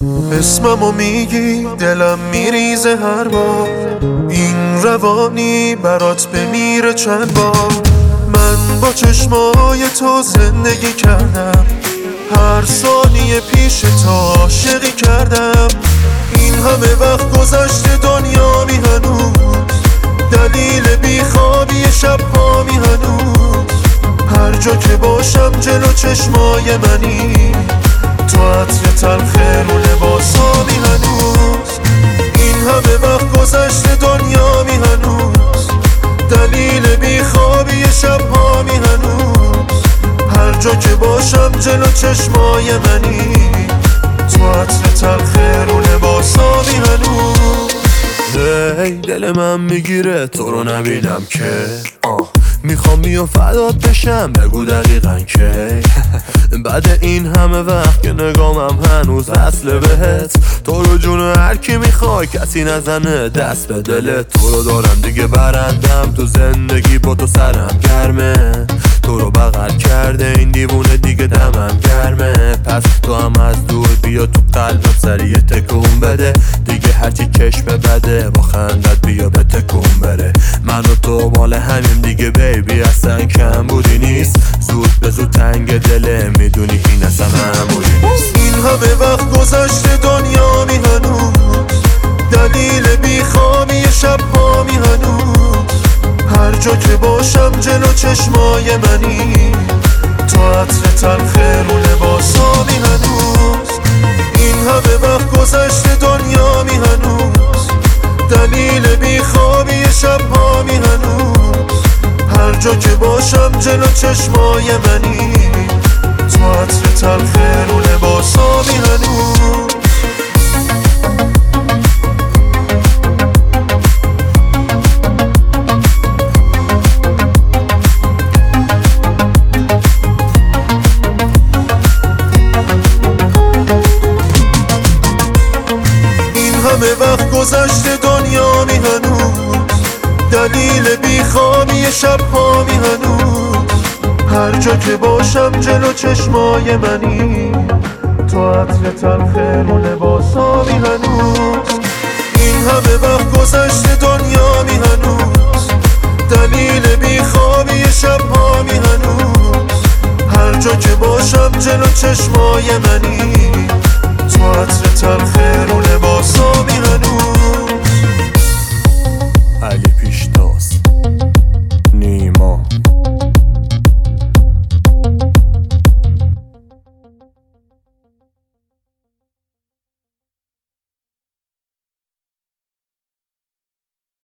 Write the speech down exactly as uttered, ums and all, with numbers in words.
اسممو میگی دلم میریزه هر بار، این روانی برات بمیره چند بار. من با چشمای تو زندگی کردم، هر ثانیه پیش تو عاشقی کردم. این همه وقت گذشته دنیا می هنوز، دلیل بیخوابی شب ها می هنوز. هر جا که باشم جلو چشمای منی، تو عطر تلخ رو لباسا می هنوز. این همه وقت گذشته دنیا می هنوز، دلیل بیخوابی شب ها می هنوز. هر جا که باشم جلو چشمای منی، تو عطر تلخ رو لباسا می هنوز. هی دل من میگیره تو رو نبینم که آه میخوام بیام فدات بشم، بگو دقیقا که بعد این همه وقت که نگامم هنوز وصله بهت. تو رو جون هر کی میخوای کسی نزنه دست به دلت. تو رو دارم دیگه برندم تو زندگی، با تو سرم گرمه. تو رو بغل کرده این دیوونه دیگه دمم گرمه. پس تو هم از دور بیا تو قلبم سریع تکون بده. دیگه هرچی چشم بده با خندت بیا به تکون بره. من و تو مال همین دیگه بیبی، اصلا کم بودی نیست. زود به زود تنگ دله میدونی این اصلا معمولی نیست. این همه وقت گذشته دنیا می هنوز، دلیل بیخوابی شب ها می هنوز. هر جا که باشم جلو چشمای منی، تو عطر تلخ رو لباسا می هنوز. این همه وقت گذشته دنیا می هنوز، دلیل بیخوابی شب ها می هنوز. هر جا که باشم جلو چشمای منی، تو عطر تلخ رو لباسا می هنوز. همه وقت گذشته دنیا می هنوز، دلیل بیخوابی شب ها می هنوز. هر جا که باشم جلو چشمای منی، تو عطر تلخ رو لباسا می هنوز. این همه وقت گذشته دنیا می هنوز، دلیل بیخوابی شب ها می هنوز. هر جا که باشم جلو چشمای منی، تو عطر تلخ رو